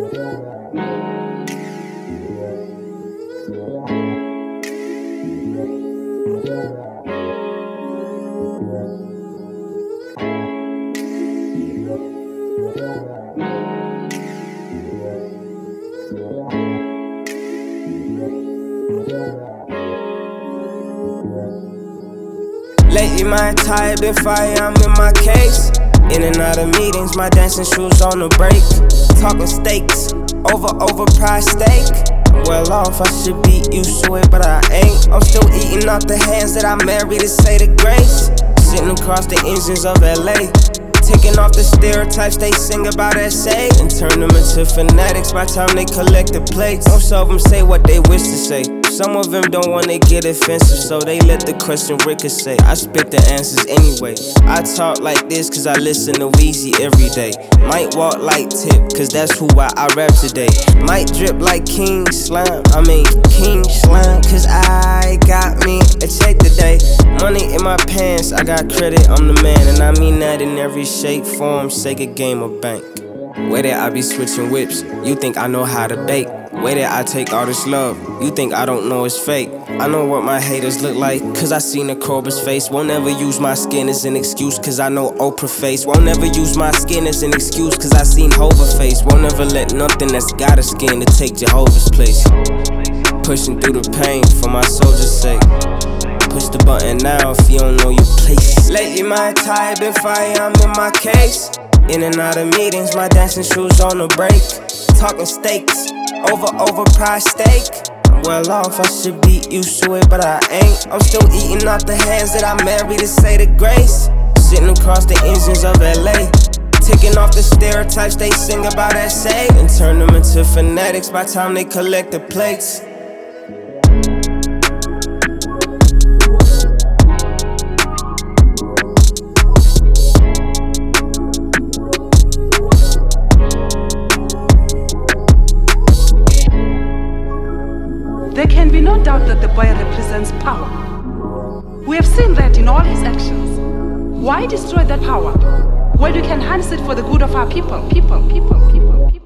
Lately my attire been fire, I'm in my case. In and out of meetings, my dancing shoes on the break. Talking steaks, overpriced steak. I'm well off, I should be used to it, but I ain't. I'm still eating off the hands that I married to say the grace. Sitting across the engines of LA, taking off the stereotypes they sing about SA and turn them into fanatics by the time they collect the plates. Most of them say what they wish to say. Some of them don't wanna get offensive, so they let the question ricochet. I spit the answers anyway. I talk like this cause I listen to Weezy every day. Might walk like Tip, cause that's who I rap today. Might drip like King Slime, cause I got me a check today. Money in my pants, I got credit, I'm the man. And I mean that in every shape, form, Sega game or bank. Where that I be switching whips, you think I know how to bake. Way that I take all this love, you think I don't know it's fake. I know what my haters look like, cause I seen a Cobra's face. Won't ever use my skin as an excuse, cause I know Oprah face. Won't ever use my skin as an excuse, cause I seen Hova face. Won't ever let nothing that's got a skin to take Jehovah's place. Pushing through the pain for my soldier's sake. Push the button now if you don't know your place. Lately my attire been fire, I'm in my case. In and out of meetings, my dancing shoes on the break. Talking steaks, overpriced steak. I'm well off, I should be used to it, but I ain't. I'm still eating off the hands that I married to say the grace. Sitting across the engines of LA, taking off the stereotypes they sing about SA and turn them into fanatics by the time they collect the plates. There can be no doubt that the boy represents power. We have seen that in all his actions. Why destroy that power when you can harness it for the good of our people?